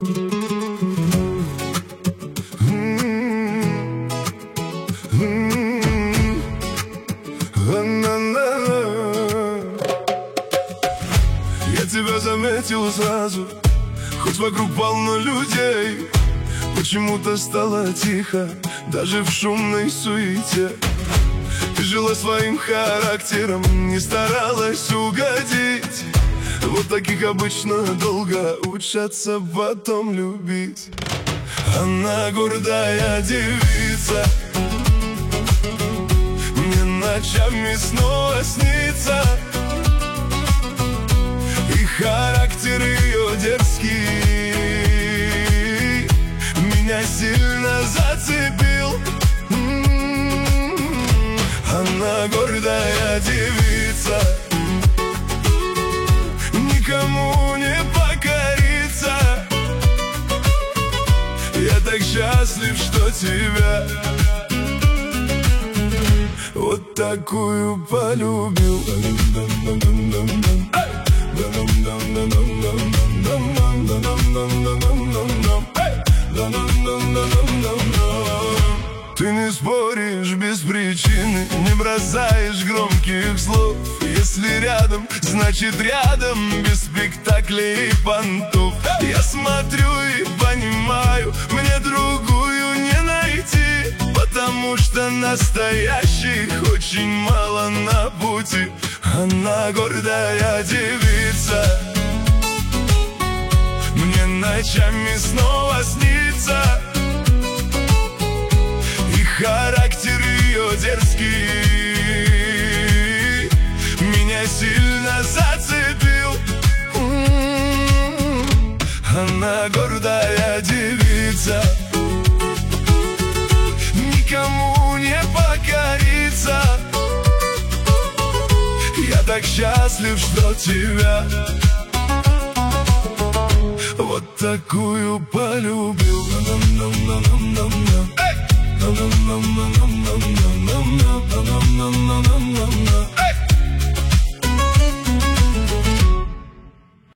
Я тебя заметил сразу, хоть вокруг полно людей. Почему-то стало тихо, даже в шумной суете. Ты жила своим характером, не старалась угодить. Вот таких обычно долго учатся потом любить. Она гордая девица, мне ночами снова снится. И характер ее дерзкий меня сильно зацепил. Она гордая девица, никому не покорится. Я так счастлив, что тебя вот такую полюбил. Ты не споришь без причины, не бросаешь громких слов. Если рядом, значит рядом, без спектаклей и понтов. Я смотрю и понимаю, мне другую не найти, потому что настоящих очень мало на пути. Она гордая девица, мне ночами снова снится. И характер ее дерзкий меня сильно зацепил. Она гордая девица, никому не покорится. Я так счастлив, что тебя вот такую полюбил.